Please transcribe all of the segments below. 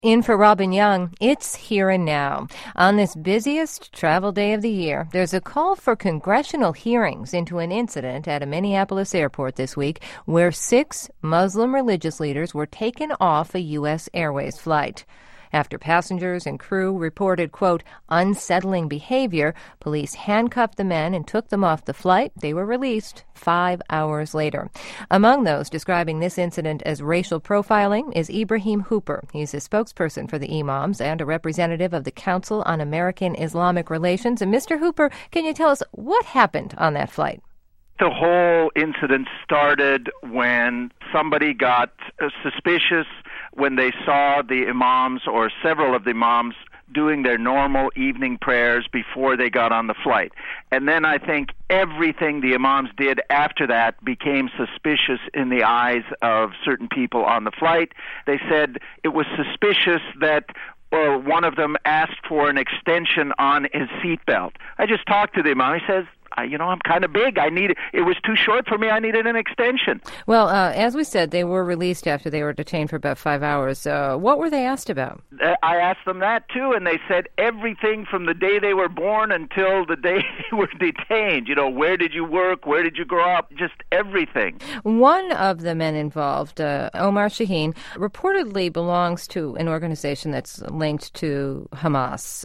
In for Robin Young, it's here and now. On this busiest travel day of the year, there's a call for congressional hearings into an incident at a Minneapolis airport this week where 6 Muslim religious leaders were taken off a U.S. Airways flight. After passengers and crew reported, quote, unsettling behavior, police handcuffed the men and took them off the flight. They were released 5 hours later. Among those describing this incident as racial profiling is Ibrahim Hooper. He's a spokesperson for the Imams and a representative of the Council on American Islamic Relations. And Mr. Hooper, can you tell us what happened on that flight? The whole incident started when somebody got suspicious when they saw the imams or several of the imams doing their normal evening prayers before they got on the flight. And then I think everything the imams did after that became suspicious in the eyes of certain people on the flight. They said it was suspicious that one of them asked for an extension on his seatbelt. I just talked to the imam. He says, I'm kind of big. It was too short for me. I needed an extension. Well, as we said, they were released after they were detained for about 5 hours. What were they asked about? I asked them that, too, and they said everything from the day they were born until the day they were detained. Where did you work? Where did you grow up? Just everything. One of the men involved, Omar Shaheen, reportedly belongs to an organization that's linked to Hamas.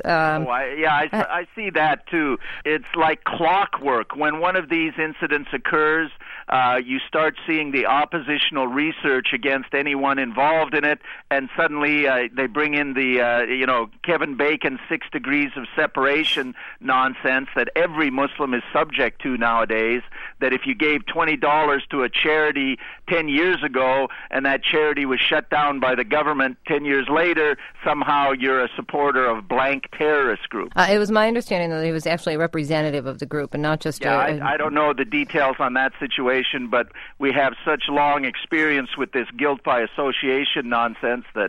I see that, too. It's like clockwork. When one of these incidents occurs, you start seeing the oppositional research against anyone involved in it, and suddenly they bring in the, Kevin Bacon's 6 degrees of separation nonsense that every Muslim is subject to nowadays, that if you gave $20 to a charity 10 years ago and that charity was shut down by the government 10 years later, somehow you're a supporter of blank terrorist group. It was my understanding that he was actually a representative of the group and not just I don't know the details on that situation, but we have such long experience with this guilt by association nonsense that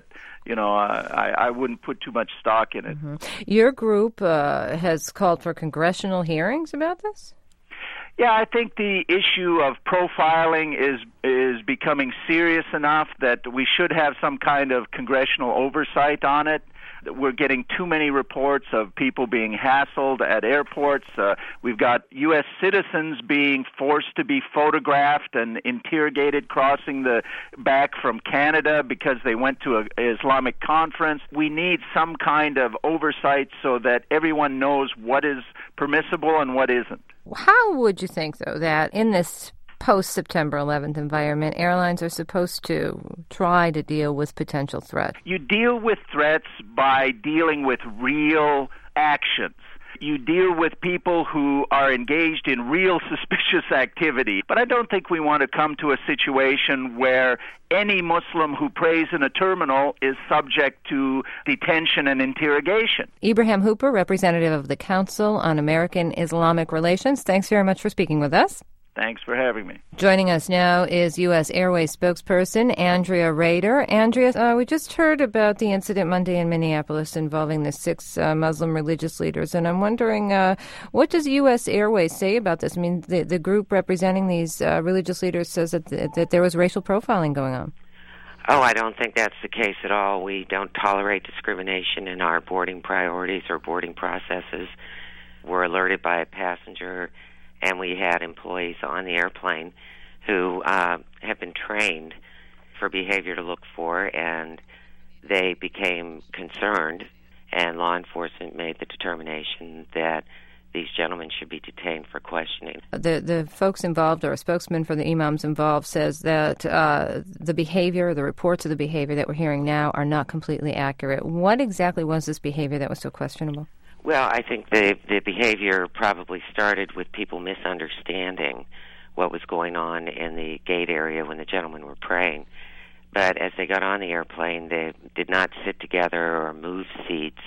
I wouldn't put too much stock in it. Mm-hmm. Your group has called for congressional hearings about this? Yeah, I think the issue of profiling is becoming serious enough that we should have some kind of congressional oversight on it. We're getting too many reports of people being hassled at airports. We've got U.S. citizens being forced to be photographed and interrogated crossing the back from Canada because they went to an Islamic conference. We need some kind of oversight so that everyone knows what is permissible and what isn't. How would you think, though, that in this post-September 11th environment, airlines are supposed to try to deal with potential threats? You deal with threats by dealing with real actions. You deal with people who are engaged in real suspicious activity. But I don't think we want to come to a situation where any Muslim who prays in a terminal is subject to detention and interrogation. Ibrahim Hooper, representative of the Council on American Islamic Relations, thanks very much for speaking with us. Thanks for having me. Joining us now is U.S. Airways spokesperson Andrea Rader. Andrea, we just heard about the incident Monday in Minneapolis involving the 6 Muslim religious leaders, and I'm wondering, what does U.S. Airways say about this? I mean, the group representing these religious leaders says that there was racial profiling going on. Oh, I don't think that's the case at all. We don't tolerate discrimination in our boarding priorities or boarding processes. We're alerted by a passenger, and we had employees on the airplane who have been trained for behavior to look for, and they became concerned, and law enforcement made the determination that these gentlemen should be detained for questioning. The folks involved, or a spokesman for the imams involved, says that the behavior, the reports of the behavior that we're hearing now are not completely accurate. What exactly was this behavior that was so questionable? Well, I think the behavior probably started with people misunderstanding what was going on in the gate area when the gentlemen were praying. But as they got on the airplane, they did not sit together or move seats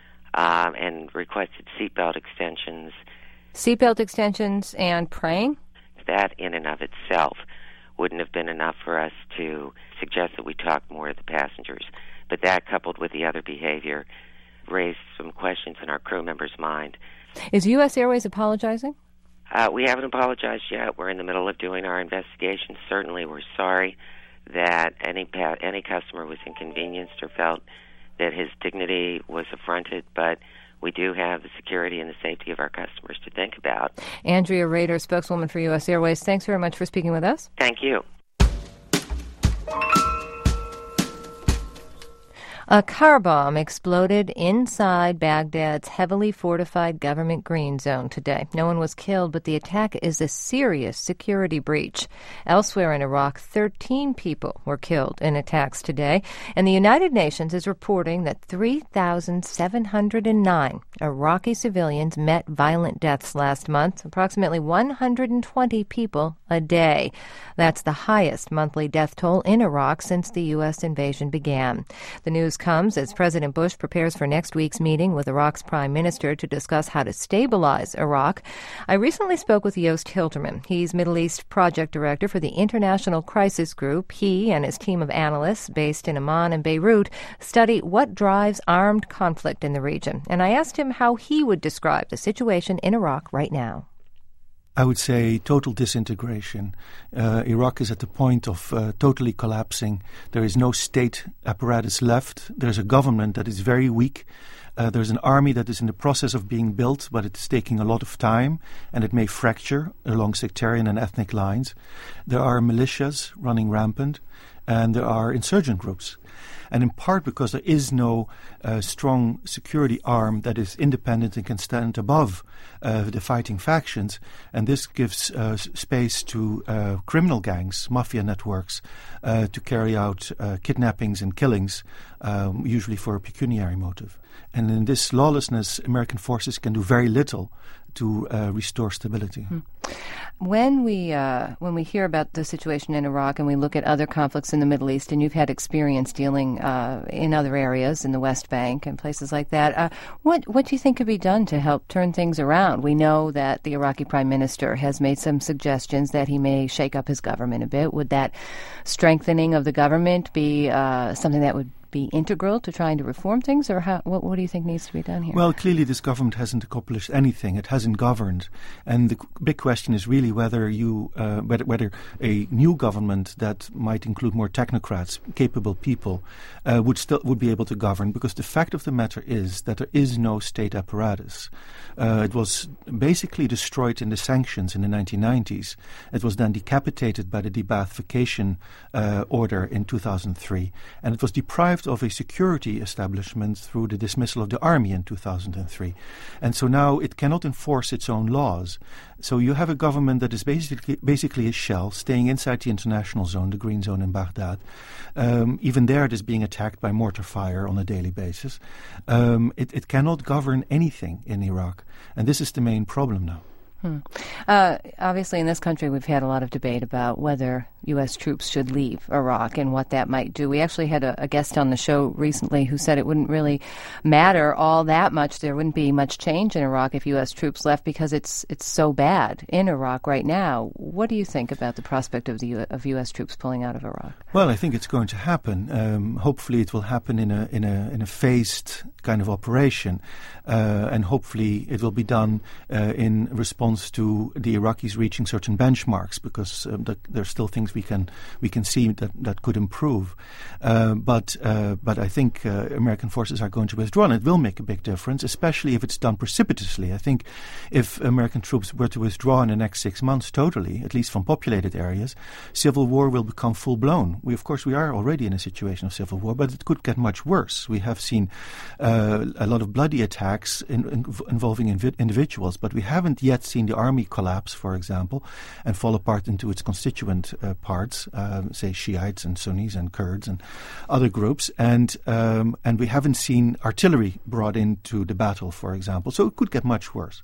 and requested seatbelt extensions. Seatbelt extensions and praying? That in and of itself wouldn't have been enough for us to suggest that we talk more to the passengers. But that, coupled with the other behavior, raised some questions in our crew members' mind. Is U.S. Airways apologizing? We haven't apologized yet. We're in the middle of doing our investigation. Certainly, we're sorry that any customer was inconvenienced or felt that his dignity was affronted, but we do have the security and the safety of our customers to think about. Andrea Rader, spokeswoman for U.S. Airways, thanks very much for speaking with us. Thank you. A car bomb exploded inside Baghdad's heavily fortified government green zone today. No one was killed, but the attack is a serious security breach. Elsewhere in Iraq, 13 people were killed in attacks today, and the United Nations is reporting that 3,709 Iraqi civilians met violent deaths last month, approximately 120 people a day. That's the highest monthly death toll in Iraq since the U.S. invasion began. The news comes as President Bush prepares for next week's meeting with Iraq's prime minister to discuss how to stabilize Iraq. I recently spoke with Joost Hilterman. He's Middle East project director for the International Crisis Group. He and his team of analysts based in Amman and Beirut study what drives armed conflict in the region. And I asked him how he would describe the situation in Iraq right now. I would say total disintegration. Iraq is at the point of totally collapsing. There is no state apparatus left. There's a government that is very weak. There's an army that is in the process of being built, but it's taking a lot of time, and it may fracture along sectarian and ethnic lines. There are militias running rampant, and there are insurgent groups. And in part because there is no strong security arm that is independent and can stand above the fighting factions. And this gives space to criminal gangs, mafia networks, to carry out kidnappings and killings, usually for a pecuniary motive. And in this lawlessness, American forces can do very little to restore stability. When we hear about the situation in Iraq and we look at other conflicts in the Middle East, and you've had experience dealing in other areas, in the West Bank and places like that, what do you think could be done to help turn things around? We know that the Iraqi prime minister has made some suggestions that he may shake up his government a bit. Would that strengthening of the government be something that would be integral to trying to reform things, or what do you think needs to be done here? Well, clearly this government hasn't accomplished anything. It hasn't governed, and the big question is really whether a new government that might include more technocrats, capable people, would be able to govern. Because the fact of the matter is that there is no state apparatus. It was basically destroyed in the sanctions in the 1990s. It was then decapitated by the de-Baathification order in 2003, and it was deprived of a security establishment through the dismissal of the army in 2003. And so now it cannot enforce its own laws. So you have a government that is basically a shell staying inside the international zone, the green zone in Baghdad. Even there it is being attacked by mortar fire on a daily basis. It cannot govern anything in Iraq. And this is the main problem now. Obviously, in this country, we've had a lot of debate about whether U.S. troops should leave Iraq and what that might do. We actually had a guest on the show recently who said it wouldn't really matter all that much. There wouldn't be much change in Iraq if U.S. troops left because it's so bad in Iraq right now. What do you think about the prospect of U.S. troops pulling out of Iraq? Well, I think it's going to happen. Hopefully, it will happen in a phased kind of operation, and hopefully it will be done in response to the Iraqis reaching certain benchmarks, because there are still things we can see that could improve. But I think American forces are going to withdraw, and it will make a big difference, especially if it's done precipitously. I think if American troops were to withdraw in the next 6 months totally, at least from populated areas, civil war will become full-blown. We are already in a situation of civil war, but it could get much worse. We have seen a lot of bloody attacks involving individuals, but we haven't yet seen the army collapse, for example, and fall apart into its constituent parts, say Shiites and Sunnis and Kurds and other groups, and we haven't seen artillery brought into the battle, for example. So it could get much worse.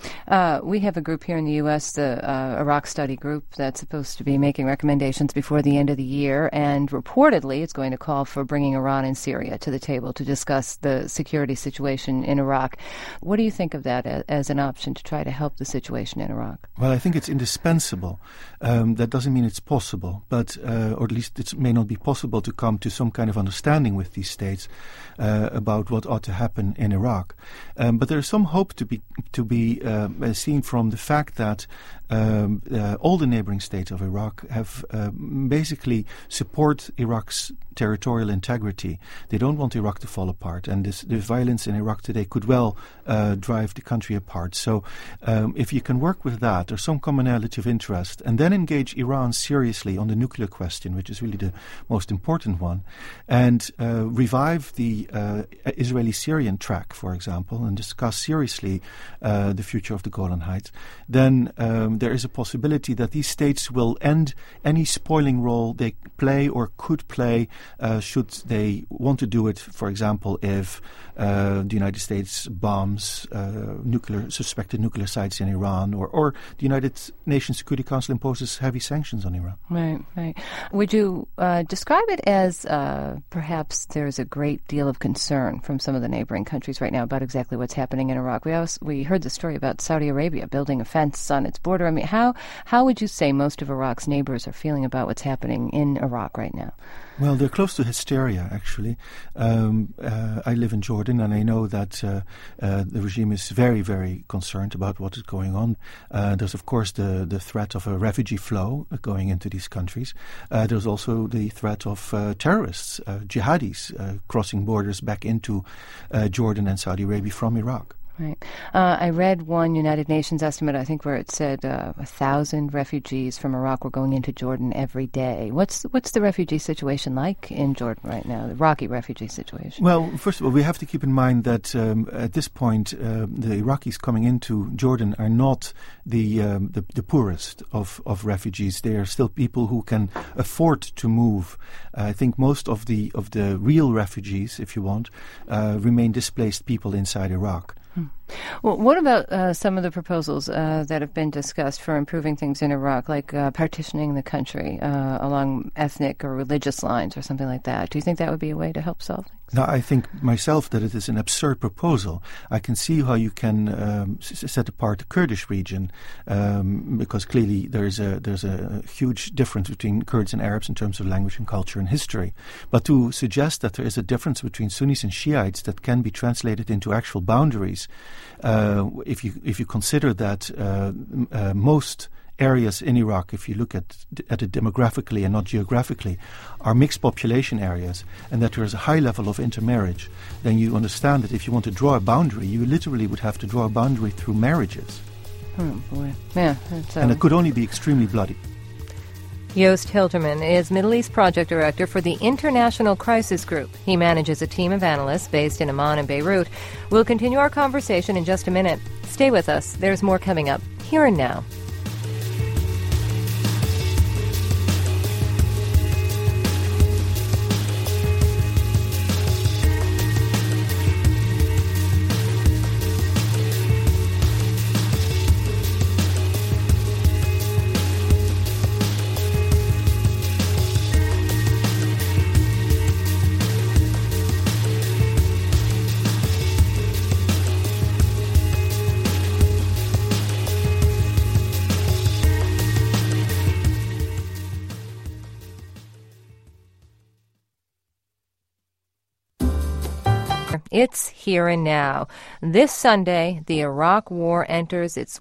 We have a group here in the U.S., the Iraq Study Group, that's supposed to be making recommendations before the end of the year, and reportedly it's going to call for bringing Iran and Syria to the table to discuss the security situation in Iraq. What do you think of that as an option to try to help the situation in Iraq? Well, I think it's indispensable. That doesn't mean it's possible, but or at least it may not be possible to come to some kind of understanding with these states about what ought to happen in Iraq. But there is some hope to be seen from the fact that all the neighboring states of Iraq have basically support Iraq's territorial integrity. They don't want Iraq to fall apart, and the violence in Iraq today could well drive the country apart. So if you can work with that, or some commonality of interest, and then engage Iran seriously on the nuclear question, which is really the most important one, and revive the Israeli-Syrian track, for example, and discuss seriously the future of the Golan Heights, then there is a possibility that these states will end any spoiling role they play or could play should they want to do it, for example, if the United States bombs suspected nuclear sites in Iran, or the United Nations Security Council imposes heavy sanctions on Iran. Right. Would you describe it as perhaps there's a great deal of concern from some of the neighboring countries right now about exactly what's happening in Iraq? We heard the story about Saudi Arabia building a fence on its border. I mean, how would you say most of Iraq's neighbors are feeling about what's happening in Iraq right now? Well, they're close to hysteria, actually. I live in Jordan, and I know that the regime is very, very concerned about what is going on. There's, of course, the threat of a refugee flow going into these countries. There's also the threat of terrorists, jihadis, crossing borders back into Jordan and Saudi Arabia from Iraq. Right. I read one United Nations estimate, I think, where it said 1,000 refugees from Iraq were going into Jordan every day. What's the refugee situation like in Jordan right now, the Iraqi refugee situation? Well, first of all, we have to keep in mind that at this point, the Iraqis coming into Jordan are not the poorest of refugees. They are still people who can afford to move. I think most of the real refugees, if you want, remain displaced people inside Iraq. Well, what about some of the proposals that have been discussed for improving things in Iraq, like partitioning the country along ethnic or religious lines or something like that? Do you think that would be a way to help solve things? No, I think myself that it is an absurd proposal. I can see how you can set apart the Kurdish region because clearly there's a huge difference between Kurds and Arabs in terms of language and culture and history. But to suggest that there is a difference between Sunnis and Shiites that can be translated into actual boundaries, if you consider that most areas in Iraq, if you look at it demographically and not geographically, are mixed population areas, and that there is a high level of intermarriage, then you understand that if you want to draw a boundary, you literally would have to draw a boundary through marriages. Oh, boy. Yeah. And it could only be extremely bloody. Joost Hilterman is Middle East Project Director for the International Crisis Group. He manages a team of analysts based in Amman and Beirut. We'll continue our conversation in just a minute. Stay with us. There's more coming up here and now. It's here and now. This Sunday, the Iraq War enters its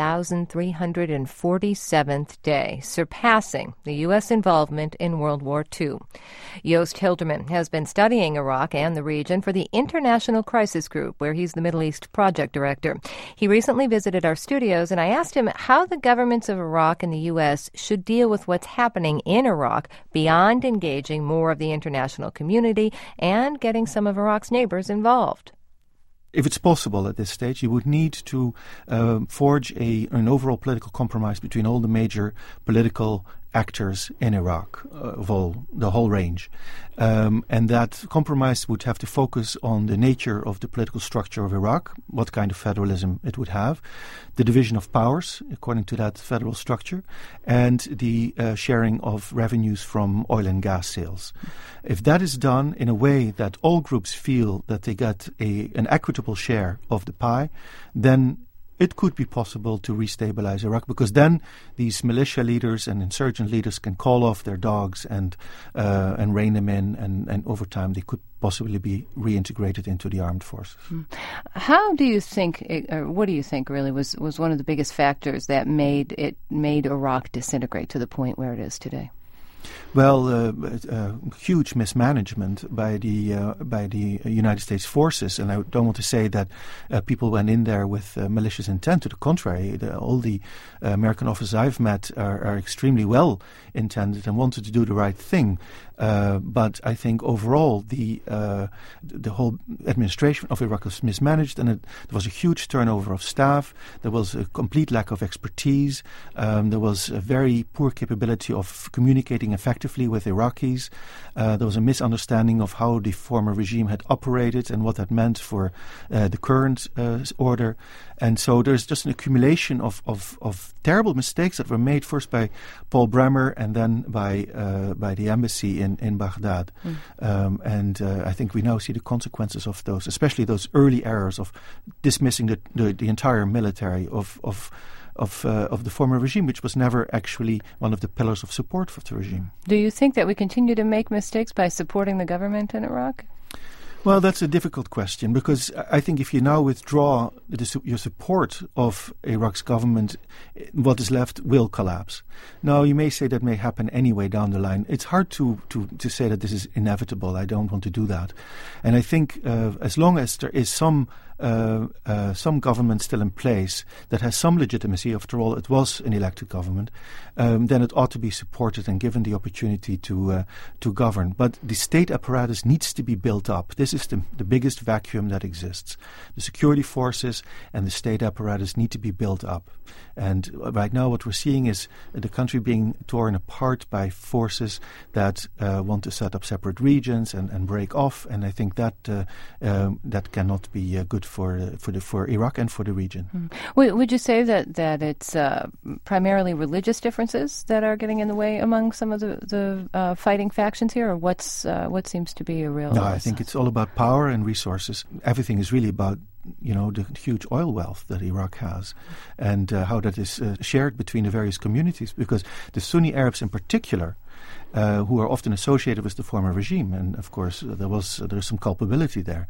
1,347th day, surpassing the U.S. involvement in World War II. Joost Hilterman has been studying Iraq and the region for the International Crisis Group, where he's the Middle East Project Director. He recently visited our studios, and I asked him how the governments of Iraq and the U.S. should deal with what's happening in Iraq beyond engaging more of the international community and getting some of Iraq's neighbors involved. If it's possible at this stage, you would need to forge an overall political compromise between all the major political actors in Iraq, the whole range. And that compromise would have to focus on the nature of the political structure of Iraq, what kind of federalism it would have, the division of powers according to that federal structure, and the sharing of revenues from oil and gas sales. If that is done in a way that all groups feel that they get an equitable share of the pie, then it could be possible to restabilize Iraq, because then these militia leaders and insurgent leaders can call off their dogs and rein them in, and over time they could possibly be reintegrated into the armed forces. How do you think, or what do you think really was one of the biggest factors that made Iraq disintegrate to the point where it is today? Well, huge mismanagement by the United States forces, and I don't want to say that people went in there with malicious intent. To the contrary, all the American officers I've met are extremely well intended and wanted to do the right thing. But I think overall the whole administration of Iraq was mismanaged, and there was a huge turnover of staff. There was a complete lack of expertise. There was a very poor capability of communicating effectively with Iraqis. There was a misunderstanding of how the former regime had operated and what that meant for the current order. And so there's just an accumulation of terrible mistakes that were made first by Paul Bremer and then by the embassy in Baghdad. And I think we now see the consequences of those, especially those early errors of dismissing the entire military of the former regime, which was never actually one of the pillars of support for the regime. Do you think that we continue to make mistakes by supporting the government in Iraq? Well, that's a difficult question, because I think if you now withdraw your support of Iraq's government, what is left will collapse. Now, you may say that may happen anyway down the line. It's hard to say that this is inevitable. I don't want to do that. And I think as long as there is some government still in place that has some legitimacy, after all, it was an elected government, then it ought to be supported and given the opportunity to govern. But the state apparatus needs to be built up. This is the biggest vacuum that exists. The security forces and the state apparatus need to be built up. And right now what we're seeing is the country being torn apart by forces that want to set up separate regions and break off. And I think that cannot be good for Iraq and for the region. Would you say that it's primarily religious differences that are getting in the way among some of the fighting factions here, or what seems to be a real? No, I think it's all about power and resources. Everything is really about the huge oil wealth that Iraq has, and how that is shared between the various communities. Because the Sunni Arabs, in particular, who are often associated with the former regime, and of course there's some culpability there,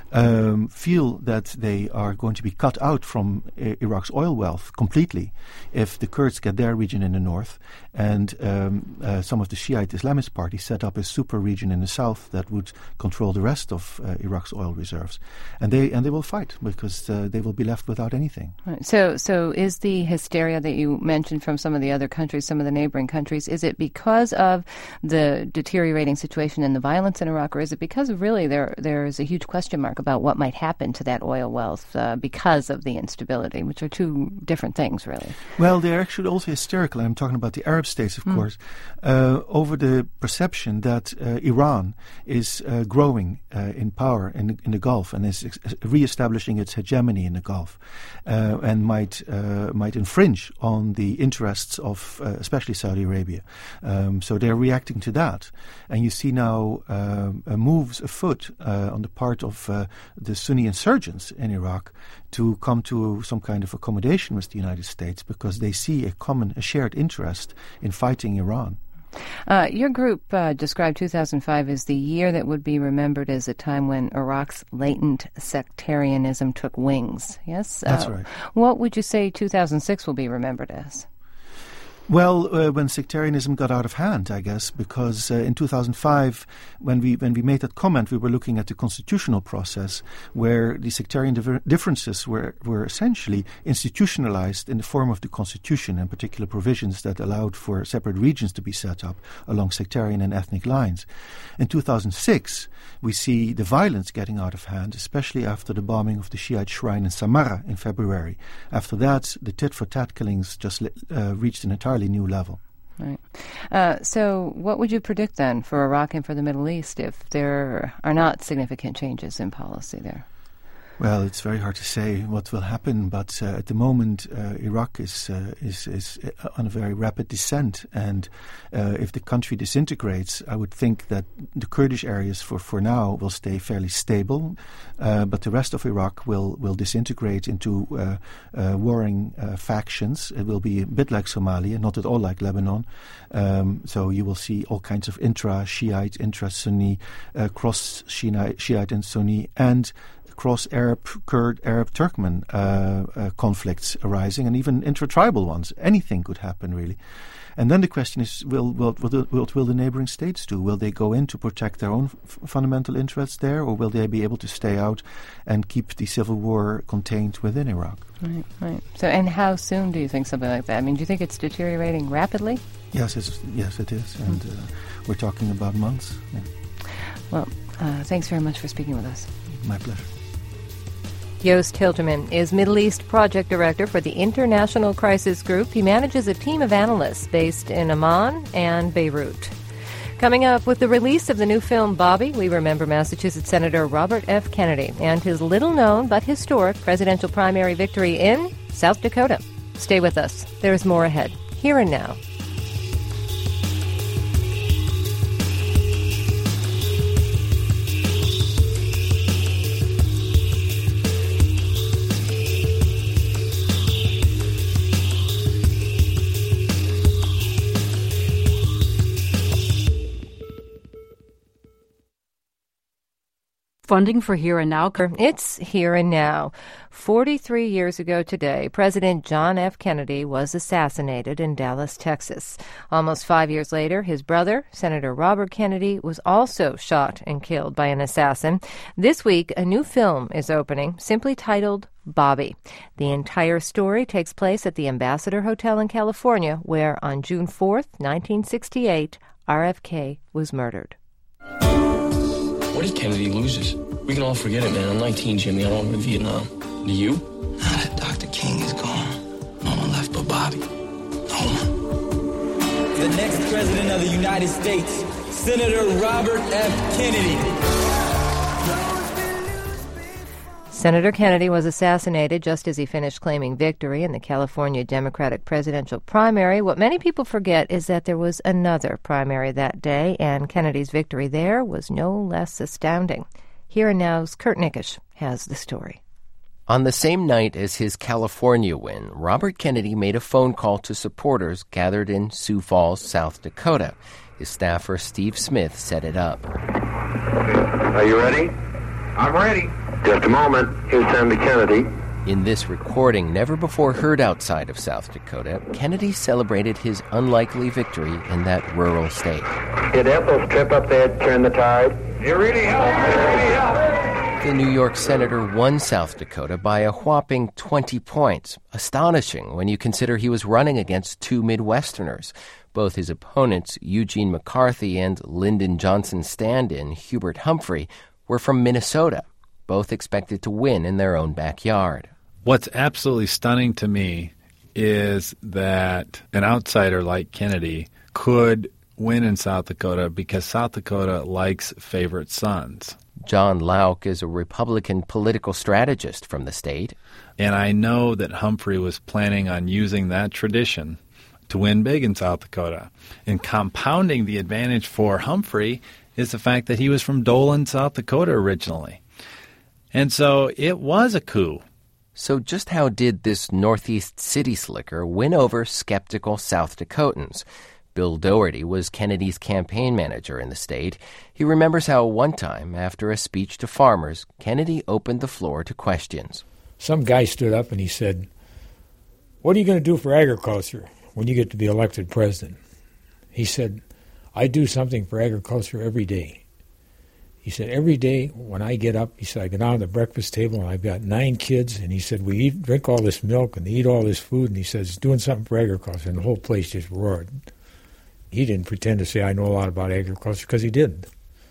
feel that they are going to be cut out from Iraq's oil wealth completely if the Kurds get their region in the north, and some of the Shiite Islamist parties set up a super region in the south that would control the rest of Iraq's oil reserves, and they will fight because they will be left without anything. Right. So is the hysteria that you mentioned from some of the other countries, some of the neighboring countries, is it because of the deteriorating situation and the violence in Iraq, or is it because really there is a huge question mark about what might happen to that oil wealth because of the instability, which are two different things, really? Well, they're actually also hysterical. I'm talking about the Arab states, of course, over the perception that Iran is growing in power in the Gulf and is reestablishing its hegemony in the Gulf, and might infringe on the interests of especially Saudi Arabia. So they're reacting to that. And you see now moves afoot on the part of the Sunni insurgents in Iraq to come to some kind of accommodation with the United States because they see a shared interest in fighting Iran. Your group described 2005 as the year that would be remembered as a time when Iraq's latent sectarianism took wings. Yes? That's right. What would you say 2006 will be remembered as? Well, when sectarianism got out of hand, I guess, because in 2005, when we made that comment, we were looking at the constitutional process where the sectarian differences were essentially institutionalized in the form of the constitution and particular provisions that allowed for separate regions to be set up along sectarian and ethnic lines. In 2006, we see the violence getting out of hand, especially after the bombing of the Shiite shrine in Samarra in February. After that, the tit-for-tat killings just reached an entirely new level. Right. So what would you predict then for Iraq and for the Middle East if there are not significant changes in policy there? Well, it's very hard to say what will happen, but at the moment, Iraq is on a very rapid descent, and if the country disintegrates, I would think that the Kurdish areas for now will stay fairly stable, but the rest of Iraq will disintegrate into warring factions. It will be a bit like Somalia, not at all like Lebanon. So you will see all kinds of intra-Shiite, intra-Sunni, cross-Shiite and Sunni, and cross-Arab, Kurd, Arab, Turkmen conflicts arising, and even intra-tribal ones. Anything could happen, really. And then the question is, what will the neighboring states do? Will they go in to protect their own fundamental interests there, or will they be able to stay out and keep the civil war contained within Iraq? Right. So, and how soon do you think something like that? I mean, do you think it's deteriorating rapidly? Yes, it is. And we're talking about months. Yeah. Well, thanks very much for speaking with us. My pleasure. Joost Hilterman is Middle East Project Director for the International Crisis Group. He manages a team of analysts based in Amman and Beirut. Coming up, with the release of the new film Bobby, we remember Massachusetts Senator Robert F. Kennedy and his little-known but historic presidential primary victory in South Dakota. Stay with us. There's more ahead, here and now. Funding for Here and Now. It's Here and Now. 43 years ago today, President John F. Kennedy was assassinated in Dallas, Texas. Almost 5 years later, his brother, Senator Robert Kennedy, was also shot and killed by an assassin. This week, a new film is opening, simply titled Bobby. The entire story takes place at the Ambassador Hotel in California, where on June 4th, 1968, RFK was murdered. What if Kennedy loses? We can all forget it, man. I'm 19, Jimmy. I don't want to go to Vietnam. Do you? Now that Dr. King is gone, no one left but Bobby. No one. The next president of the United States, Senator Robert F. Kennedy. Senator Kennedy was assassinated just as he finished claiming victory in the California Democratic presidential primary. What many people forget is that there was another primary that day, and Kennedy's victory there was no less astounding. Here and Now's Kurt Nickisch has the story. On the same night as his California win, Robert Kennedy made a phone call to supporters gathered in Sioux Falls, South Dakota. His staffer, Steve Smith, set it up. Are you ready? I'm ready. Just a moment. Here's Senator Kennedy. In this recording, never before heard outside of South Dakota, Kennedy celebrated his unlikely victory in that rural state. Did Ethel trip up there to turn the tide? It really helped. The New York senator won South Dakota by a whopping 20 points. Astonishing when you consider he was running against two Midwesterners. Both his opponents, Eugene McCarthy and Lyndon Johnson stand-in, Hubert Humphrey, were from Minnesota, both expected to win in their own backyard. What's absolutely stunning to me is that an outsider like Kennedy could win in South Dakota because South Dakota likes favorite sons. John Lauck is a Republican political strategist from the state. And I know that Humphrey was planning on using that tradition to win big in South Dakota. And compounding the advantage for Humphrey is the fact that he was from Dolan, South Dakota originally. And so it was a coup. So just how did this Northeast city slicker win over skeptical South Dakotans? Bill Doherty was Kennedy's campaign manager in the state. He remembers how one time, after a speech to farmers, Kennedy opened the floor to questions. Some guy stood up and he said, "What are you going to do for agriculture when you get to be elected president?" He said, "I do something for agriculture every day." He said, "Every day when I get up," he said, "I get down to the breakfast table and I've got 9 kids." And he said, "We drink all this milk and they eat all this food." And he says, "Doing something for agriculture." And the whole place just roared. He didn't pretend to say, "I know a lot about agriculture," because he didn't.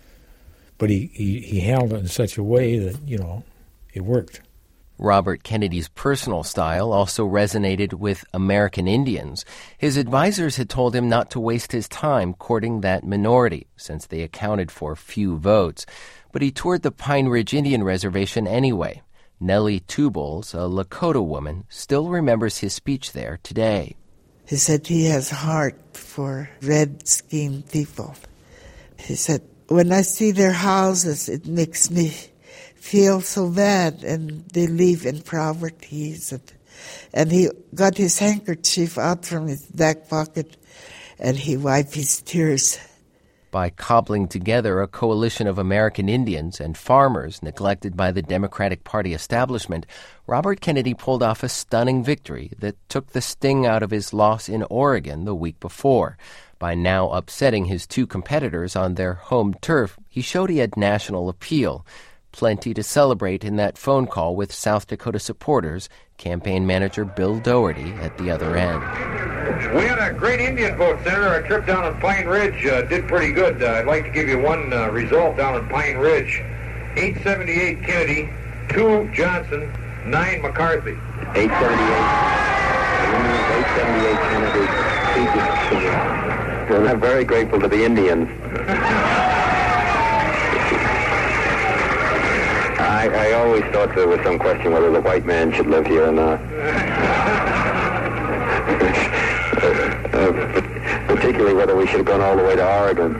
But he handled it in such a way that, it worked. Robert Kennedy's personal style also resonated with American Indians. His advisors had told him not to waste his time courting that minority, since they accounted for few votes. But he toured the Pine Ridge Indian Reservation anyway. Nellie Tubles, a Lakota woman, still remembers his speech there today. He said he has heart for red-skinned people. He said, "When I see their houses, it makes me feel so bad, and they live in poverty," he said. And he got his handkerchief out from his back pocket, and he wiped his tears. By cobbling together a coalition of American Indians and farmers neglected by the Democratic Party establishment, Robert Kennedy pulled off a stunning victory that took the sting out of his loss in Oregon the week before. By now upsetting his two competitors on their home turf, he showed he had national appeal. Plenty to celebrate in that phone call with South Dakota supporters, campaign manager Bill Doherty at the other end. We had a great Indian vote, Senator. Our trip down on Pine Ridge did pretty good. I'd like to give you one result down on Pine Ridge. 878 Kennedy, 2 Johnson, 9 McCarthy. 878 Kennedy, 2 Johnson. And I'm very grateful to the Indians. I always thought there was some question whether the white man should live here or not. Particularly whether we should have gone all the way to Oregon.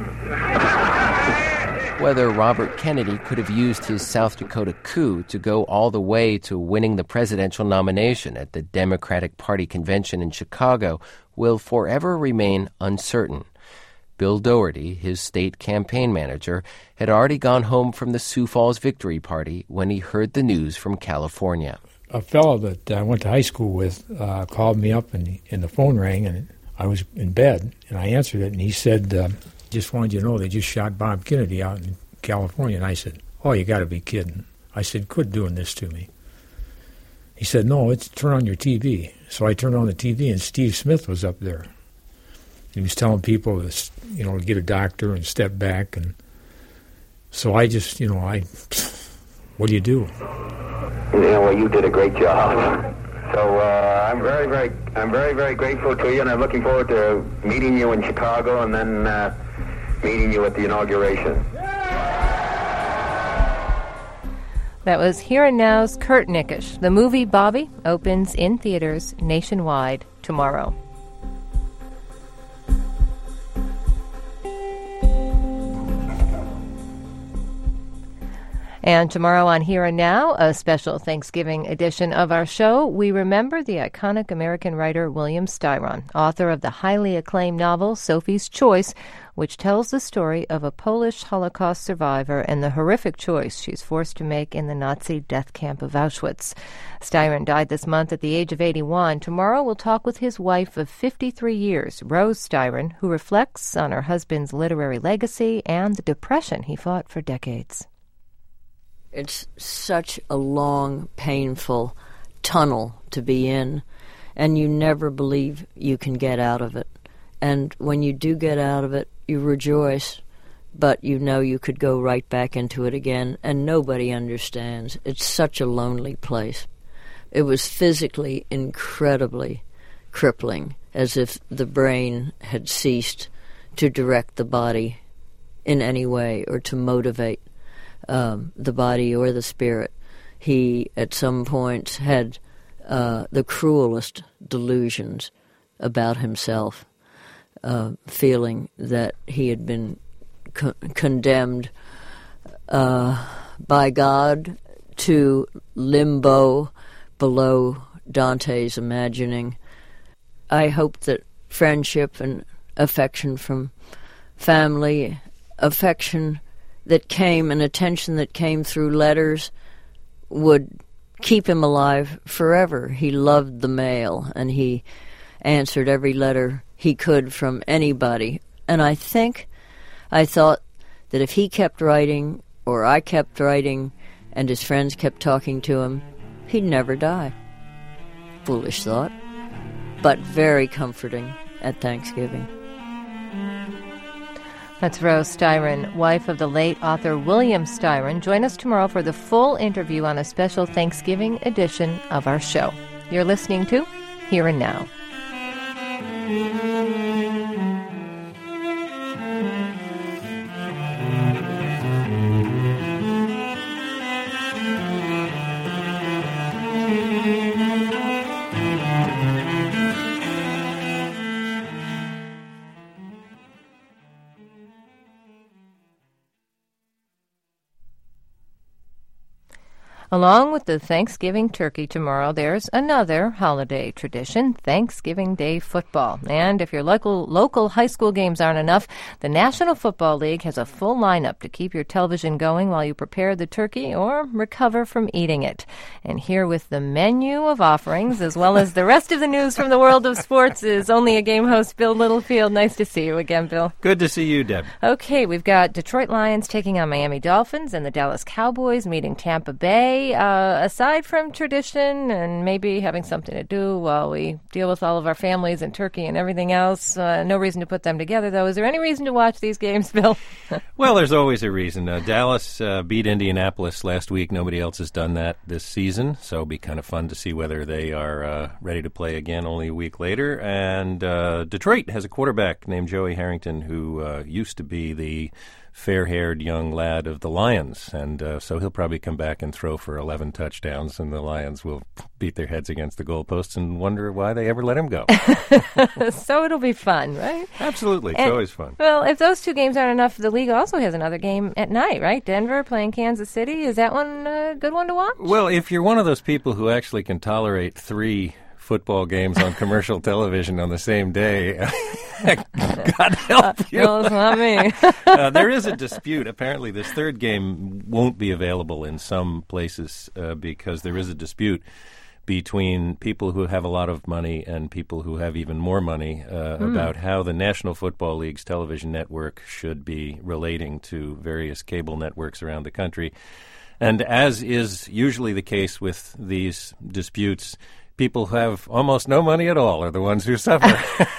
Whether Robert Kennedy could have used his South Dakota coup to go all the way to winning the presidential nomination at the Democratic Party convention in Chicago will forever remain uncertain. Bill Doherty, his state campaign manager, had already gone home from the Sioux Falls victory party when he heard the news from California. A fellow that I went to high school with called me up, and the phone rang, and I was in bed, and I answered it, and he said, just wanted you to know they just shot Bob Kennedy out in California. And I said, oh, you got to be kidding. I said, quit doing this to me. He said, no, turn on your TV. So I turned on the TV, and Steve Smith was up there. He was telling people to get a doctor and step back, and so I just, what do you do? Yeah, well, you did a great job. So I'm very, very grateful to you, and I'm looking forward to meeting you in Chicago and then meeting you at the inauguration. That was Here and Now's Kurt Nickisch. The movie Bobby opens in theaters nationwide tomorrow. And tomorrow on Here and Now, a special Thanksgiving edition of our show, we remember the iconic American writer William Styron, author of the highly acclaimed novel Sophie's Choice, which tells the story of a Polish Holocaust survivor and the horrific choice she's forced to make in the Nazi death camp of Auschwitz. Styron died this month at the age of 81. Tomorrow we'll talk with his wife of 53 years, Rose Styron, who reflects on her husband's literary legacy and the depression he fought for decades. It's such a long, painful tunnel to be in, and you never believe you can get out of it. And when you do get out of it, you rejoice, but you know you could go right back into it again, and nobody understands. It's such a lonely place. It was physically incredibly crippling, as if the brain had ceased to direct the body in any way or to motivate the body or the spirit. He, at some points, had the cruelest delusions about himself, feeling that he had been condemned by God to limbo below Dante's imagining. I hope that friendship and affection from family, affection that came and attention that came through letters would keep him alive forever. He loved the mail, and he answered every letter he could from anybody. And I thought that if he kept writing, or I kept writing, and his friends kept talking to him, he'd never die. Foolish thought, but very comforting at Thanksgiving. That's Rose Styron, wife of the late author William Styron. Join us tomorrow for the full interview on a special Thanksgiving edition of our show. You're listening to Here and Now. Along with the Thanksgiving turkey tomorrow, there's another holiday tradition, Thanksgiving Day football. And if your local high school games aren't enough, the National Football League has a full lineup to keep your television going while you prepare the turkey or recover from eating it. And here with the menu of offerings, as well as the rest of the news from the world of sports, is Only a Game host Bill Littlefield. Nice to see you again, Bill. Good to see you, Deb. Okay, we've got Detroit Lions taking on Miami Dolphins and the Dallas Cowboys meeting Tampa Bay. Aside from tradition and maybe having something to do while we deal with all of our families and turkey and everything else, no reason to put them together, though. Is there any reason to watch these games, Bill? Well, there's always a reason. Dallas beat Indianapolis last week. Nobody else has done that this season, so it'll be kind of fun to see whether they are ready to play again only a week later. And Detroit has a quarterback named Joey Harrington who used to be the fair-haired young lad of the Lions, and so he'll probably come back and throw for 11 touchdowns, and the Lions will beat their heads against the goalposts and wonder why they ever let him go. So it'll be fun, right? Absolutely. It's always fun. Well, if those two games aren't enough, the league also has another game at night, right? Denver playing Kansas City. Is that one a good one to watch? Well, if you're one of those people who actually can tolerate 3 football games on commercial television on the same day, God help you. No, it's not me. There is a dispute. Apparently, this third game won't be available in some places because there is a dispute between people who have a lot of money and people who have even more money about how the National Football League's television network should be relating to various cable networks around the country. And as is usually the case with these disputes, people who have almost no money at all are the ones who suffer.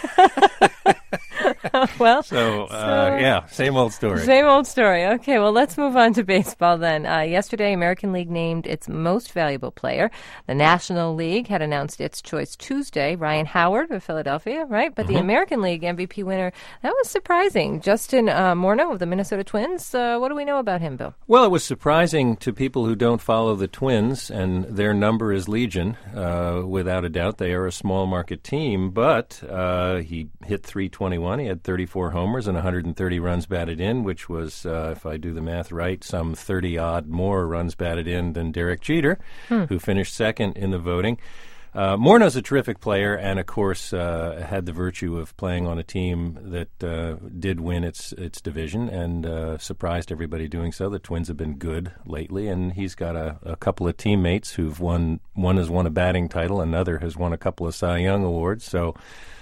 Well, yeah, same old story. Same old story. Okay, well, let's move on to baseball then. Yesterday, American League named its most valuable player. The National League had announced its choice Tuesday, Ryan Howard of Philadelphia, right? But the American League MVP winner, that was surprising. Justin Morneau of the Minnesota Twins. What do we know about him, Bill? Well, it was surprising to people who don't follow the Twins, and their number is legion. Without a doubt, they are a small market team, but he hit .321. He had 34 homers and 130 runs batted in, which was, if I do the math right, some 30-odd more runs batted in than Derek Jeter, who finished second in the voting. Morneau's a terrific player and, of course, had the virtue of playing on a team that did win its division and surprised everybody doing so. The Twins have been good lately, and he's got a couple of teammates who've won. One has won a batting title, another has won a couple of Cy Young awards, so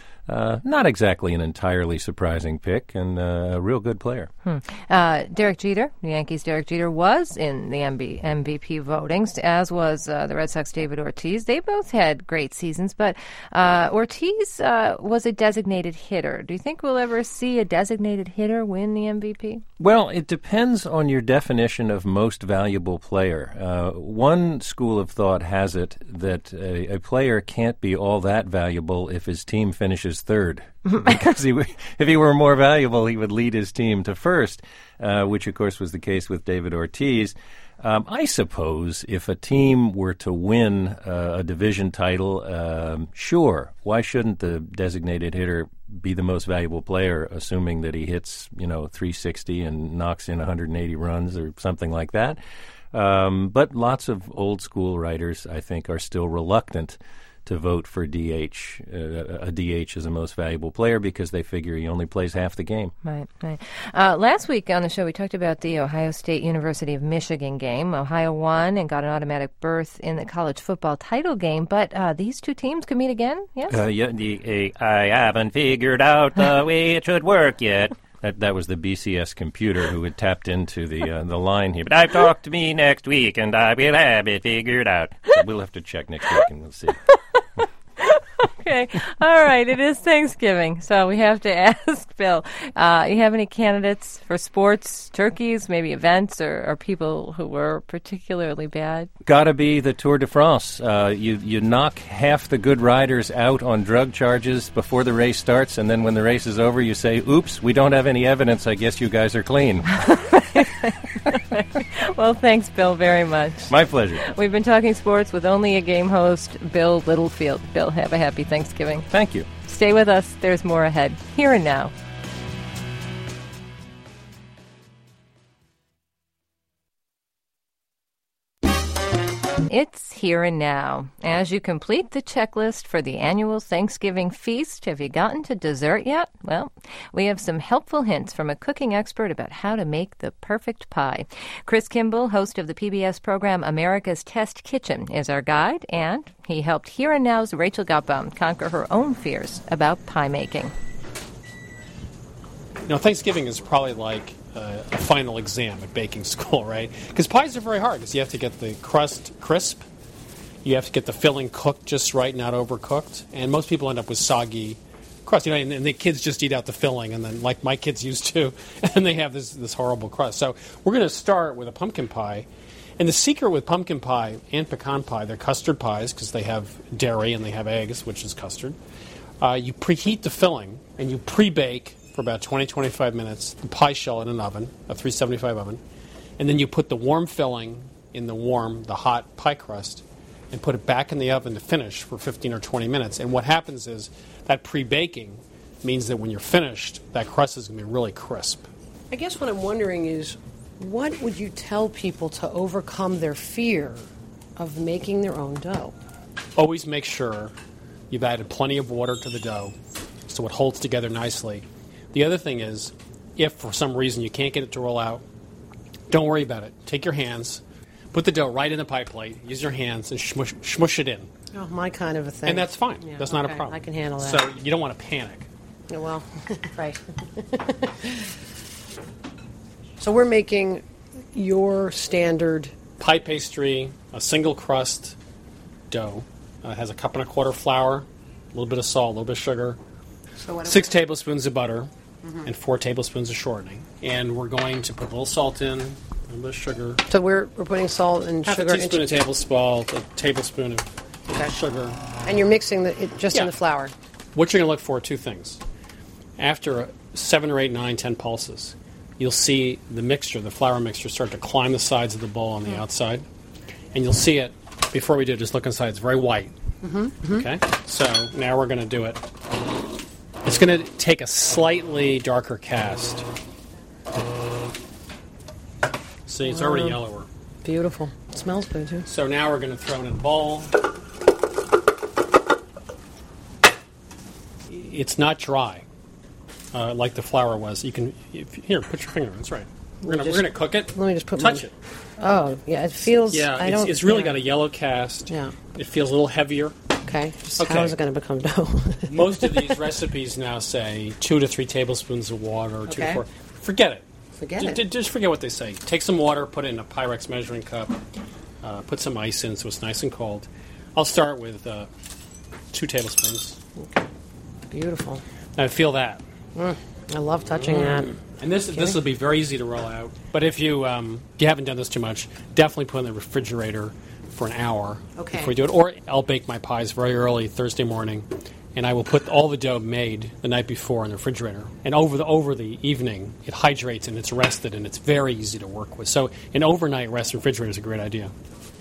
not exactly an entirely surprising pick, and a real good player. Derek Jeter, the Yankees' Derek Jeter, was in the MVP votings, as was the Red Sox' David Ortiz. They both had great seasons, but Ortiz was a designated hitter. Do you think we'll ever see a designated hitter win the MVP? Well, it depends on your definition of most valuable player. One school of thought has it that a player can't be all that valuable if his team finishes third. Because if he were more valuable, he would lead his team to first, which, of course, was the case with David Ortiz. I suppose if a team were to win a division title, sure, why shouldn't the designated hitter be the most valuable player, assuming that he hits, 360 and knocks in 180 runs or something like that? But lots of old school writers, I think, are still reluctant to vote for DH, a DH as the most valuable player because they figure he only plays half the game. Right. Last week on the show, we talked about the Ohio State University of Michigan game. Ohio won and got an automatic berth in the college football title game, but these two teams could meet again, yes? I haven't figured out the way it should work yet. That was the BCS computer who had tapped into the line here. But I've talked to me next week, and I will have it figured out. So we'll have to check next week, and we'll see. Okay. All right. It is Thanksgiving, so we have to ask Bill, you have any candidates for sports, turkeys, maybe events, or people who were particularly bad? Gotta be the Tour de France. You knock half the good riders out on drug charges before the race starts, and then when the race is over, you say, oops, we don't have any evidence. I guess you guys are clean. Well, thanks, Bill, very much. My pleasure. We've been talking sports with Only a Game host, Bill Littlefield. Bill, have a happy Thanksgiving. Thank you. Stay with us. There's more ahead. Here and now. It's here and now. As you complete the checklist for the annual Thanksgiving feast, have you gotten to dessert yet? Well, we have some helpful hints from a cooking expert about how to make the perfect pie. Chris Kimball, host of the PBS program America's Test Kitchen, is our guide, and he helped Here and Now's Rachel Gutbaum conquer her own fears about pie making. Thanksgiving is probably like a final exam at baking school, right? Because pies are very hard because you have to get the crust crisp. You have to get the filling cooked just right, not overcooked. And most people end up with soggy crust. And the kids just eat out the filling, and then, like my kids used to, and they have this horrible crust. So we're going to start with a pumpkin pie. And the secret with pumpkin pie and pecan pie, they're custard pies because they have dairy and they have eggs, which is custard. You preheat the filling, and you pre-bake for about 20-25 minutes, the pie shell in an oven, a 375 oven, and then you put the warm filling in the hot pie crust, and put it back in the oven to finish for 15 or 20 minutes. And what happens is that pre-baking means that when you're finished, that crust is going to be really crisp. I guess what I'm wondering is, what would you tell people to overcome their fear of making their own dough? Always make sure you've added plenty of water to the dough so it holds together nicely. The other thing is, if for some reason you can't get it to roll out, don't worry about it. Take your hands, put the dough right in the pie plate, use your hands, and smush it in. Oh, my kind of a thing. And that's fine. Yeah, that's not a problem. I can handle that. So you don't want to panic. Yeah, well, right. So we're making your standard pie pastry, a single crust dough. It has a 1.25 cups flour, a little bit of salt, a little bit of sugar, 6 tablespoons of butter, and 4 tablespoons of shortening. And we're going to put a little salt in, a little bit of sugar. So we're putting salt and sugar. Half a teaspoon of table salt, a tablespoon of sugar. And you're mixing it just in the flour. What you're going to look for are 2 things. After 7 or 8, 9, 10 pulses, you'll see the mixture, the flour mixture, start to climb the sides of the bowl on the outside. And you'll see it, before we do it, just look inside, it's very white. Okay? So now we're going to do it. It's going to take a slightly darker cast. See, it's already yellower. Beautiful. It smells good, too. So now we're going to throw it in a bowl. It's not dry, like the flour was. You can here, put your finger. That's right. We're gonna cook it. Let me just touch it. Oh, yeah. It feels. Yeah, it's really got a yellow cast. Yeah. It feels a little heavier. Okay. How is it going to become dough? Most of these recipes now say 2 to 3 tablespoons of water, or 2 to 4. Forget it. Just forget what they say. Take some water, put it in a Pyrex measuring cup, put some ice in so it's nice and cold. I'll start with 2 tablespoons. Okay. Beautiful. Now feel that. I love touching that. And this will be very easy to roll out. But if you haven't done this too much, definitely put it in the refrigerator for an hour before you do it. Or I'll bake my pies very early Thursday morning, and I will put all the dough made the night before in the refrigerator. And over the evening, it hydrates and it's rested, and it's very easy to work with. So an overnight rest refrigerator is a great idea.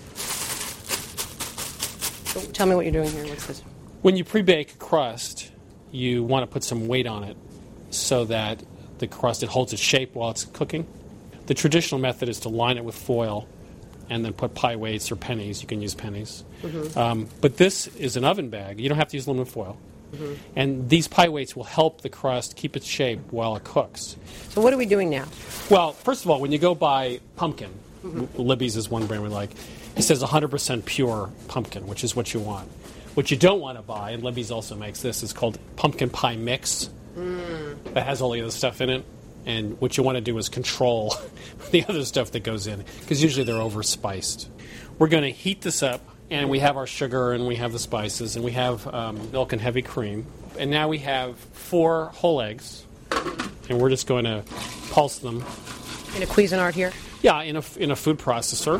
So tell me what you're doing here. What's this? When you pre-bake a crust, you want to put some weight on it so that the crust, it holds its shape while it's cooking. The traditional method is to line it with foil and then put pie weights or pennies. You can use pennies. But this is an oven bag. You don't have to use aluminum foil. And these pie weights will help the crust keep its shape while it cooks. So what are we doing now? Well, first of all, when you go buy pumpkin, Libby's is one brand we like, it says 100% pure pumpkin, which is what you want. What you don't want to buy, and Libby's also makes this, is called pumpkin pie mix. That has all the other stuff in it. And what you want to do is control the other stuff that goes in, because usually they're over-spiced. We're going to heat this up, and we have our sugar, and we have the spices, and we have milk and heavy cream. And now we have 4 whole eggs, and we're just going to pulse them. In a Cuisinart here? Yeah, in a food processor.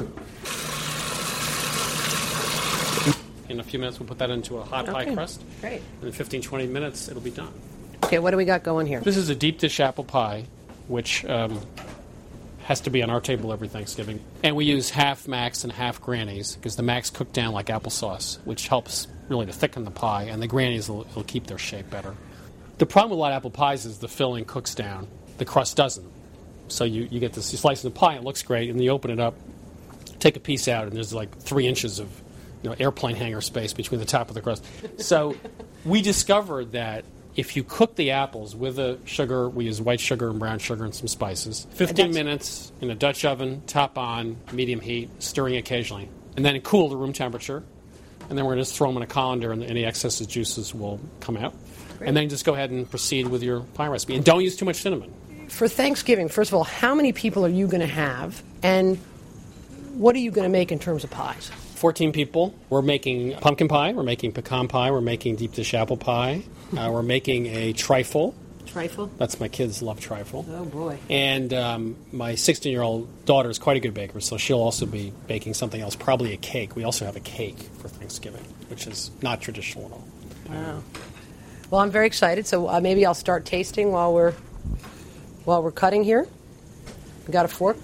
In a few minutes, we'll put that into a hot pie crust. Great. And in 15, 20 minutes, it'll be done. Okay, what do we got going here? This is a deep dish apple pie, which has to be on our table every Thanksgiving. And we use half Max and half Granny's, because the Max cook down like applesauce, which helps really to thicken the pie, and the Granny's will keep their shape better. The problem with a lot of apple pies is the filling cooks down. The crust doesn't. So you get this, you slice the pie, it looks great, and you open it up, take a piece out, and there's like 3 inches of airplane hangar space between the top of the crust. So we discovered that if you cook the apples with the sugar, we use white sugar and brown sugar and some spices, 15 minutes in a Dutch oven, top on, medium heat, stirring occasionally, and then cool to room temperature. And then we're going to just throw them in a colander, and any excess of juices will come out. Great. And then just go ahead and proceed with your pie recipe. And don't use too much cinnamon. For Thanksgiving, first of all, how many people are you going to have, and what are you going to make in terms of pies? 14 people. We're making pumpkin pie. We're making pecan pie. We're making deep dish apple pie. We're making a trifle. Trifle? That's my kids love trifle. Oh, boy. And my 16-year-old daughter is quite a good baker, so she'll also be baking something else, probably a cake. We also have a cake for Thanksgiving, which is not traditional at all. Wow. Well, I'm very excited, so maybe I'll start tasting while we're cutting here. We got a fork.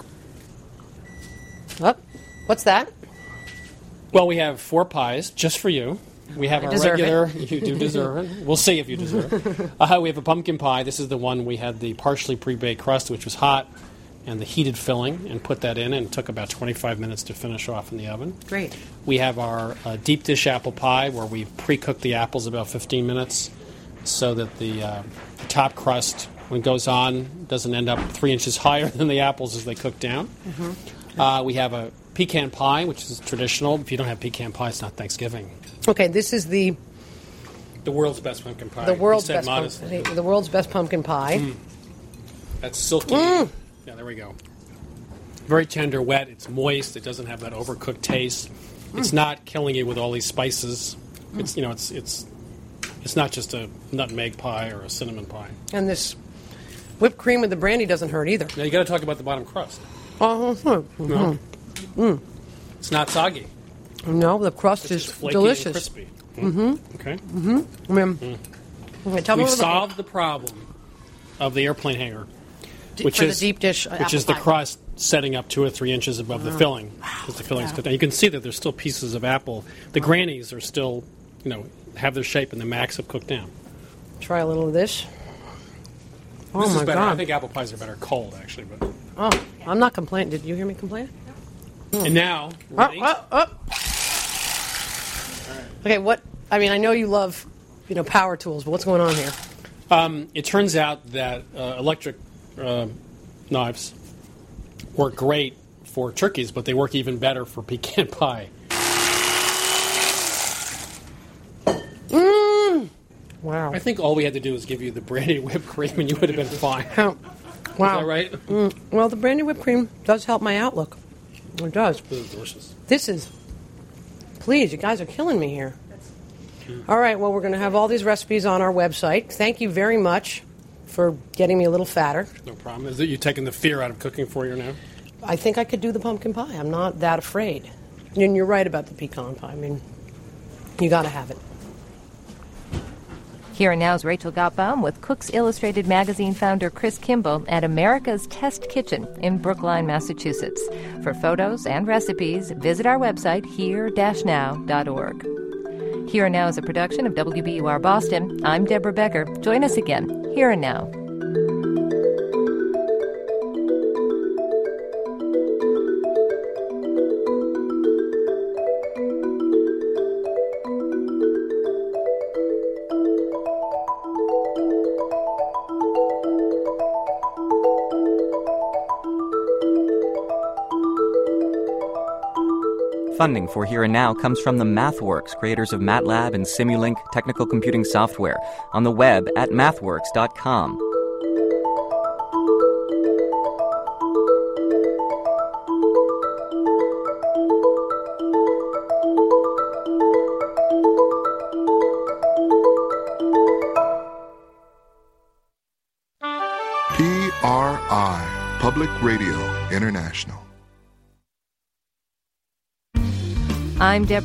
Oh, what's that? Well, we have 4 pies just for you. We have our regular. You do deserve it. We'll see if you deserve it. We have a pumpkin pie. This is the one we had the partially pre-baked crust, which was hot, and the heated filling, and put that in, and it took about 25 minutes to finish off in the oven. Great. We have our deep dish apple pie, where we pre-cooked the apples about 15 minutes, so that the top crust, when it goes on, doesn't end up 3 inches higher than the apples as they cook down. Mm-hmm. We have a pecan pie, which is traditional. If you don't have pecan pie, it's not Thanksgiving. Okay, this is the world's best pumpkin pie. The world's best pumpkin pie. Mm. That's silky. Mm. Yeah, there we go. Very tender, wet. It's moist. It doesn't have that overcooked taste. It's not killing you with all these spices. It's it's not just a nutmeg pie or a cinnamon pie. And this whipped cream with the brandy doesn't hurt either. Now you got to talk about the bottom crust. Mm-hmm. No. Mm. It's not soggy. No, the crust is flaky delicious. And crispy. Mm-hmm. Okay. Mm-hmm. We've solved the problem of the airplane hanger, which is the deep dish, which is the crust setting up 2 or 3 inches above the filling, because the filling's cooked. And you can see that there's still pieces of apple. The grannies are still, have their shape, and the max have cooked down. Try a little of this. This is better. I think apple pies are better cold, actually. But I'm not complaining. Did you hear me complain? And now, okay, I know you love, power tools, but what's going on here? It turns out that electric knives work great for turkeys, but they work even better for pecan pie. Wow. I think all we had to do was give you the brandy whipped cream, and you would have been fine. Wow. Is that right? Well, the brandy whipped cream does help my outlook. It does. This is delicious. Please, you guys are killing me here. All right, well, we're going to have all these recipes on our website. Thank you very much for getting me a little fatter. No problem. Is it you taking the fear out of cooking for you now? I think I could do the pumpkin pie. I'm not that afraid. And you're right about the pecan pie. I mean, you got to have it. Here and Now's Rachel Gottbaum with Cooks Illustrated magazine founder Chris Kimball at America's Test Kitchen in Brookline, Massachusetts. For photos and recipes, visit our website, here-now.org. Here and Now is a production of WBUR Boston. I'm Deborah Becker. Join us again, Here and Now. Funding for Here and Now comes from the MathWorks, creators of MATLAB and Simulink technical computing software, on the web at mathworks.com. PRI, Public Radio International. I'm Deborah